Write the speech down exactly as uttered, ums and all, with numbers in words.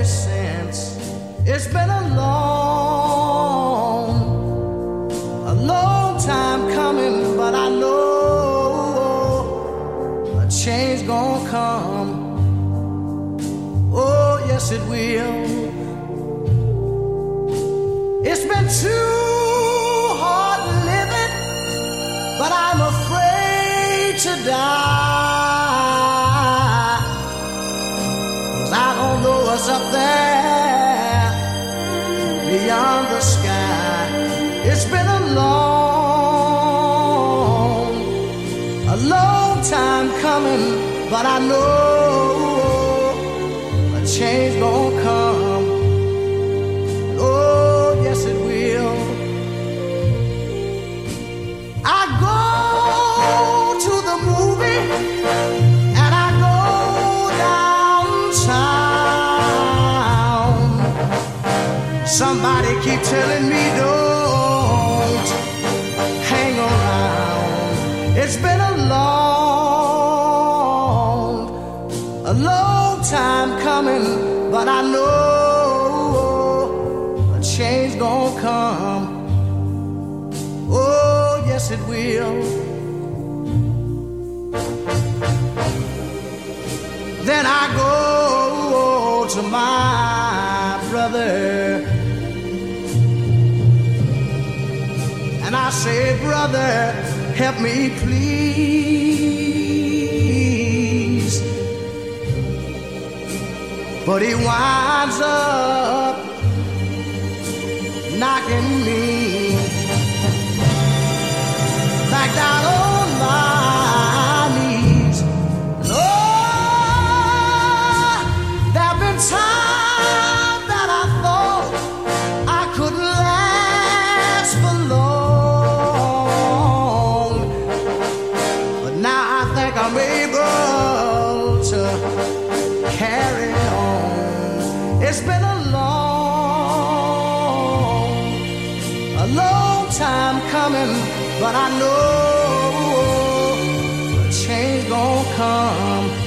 since. It's been a long, a long time coming, but I know a change gonna come. Oh, yes, it will. It's been too hard living, but I'm afraid to die. 'Cause I don't know what's up there beyond the sky. It's been a long, a long time coming, but I know a change gonna come. Oh, yes, it will. I go to the movie and I go downtown. Somebody keep telling me don't hang around. It's been a long, a long time coming, but I know a change gonna come. Oh, yes, it will. Then I go to my brother and I say, brother, help me please. But he winds up knocking me back down on my knees. And oh, there've been times that I thought I couldn't last for long, but now I think I'm able to carry on. It's been a long, a long time coming, but I know a change gonna come.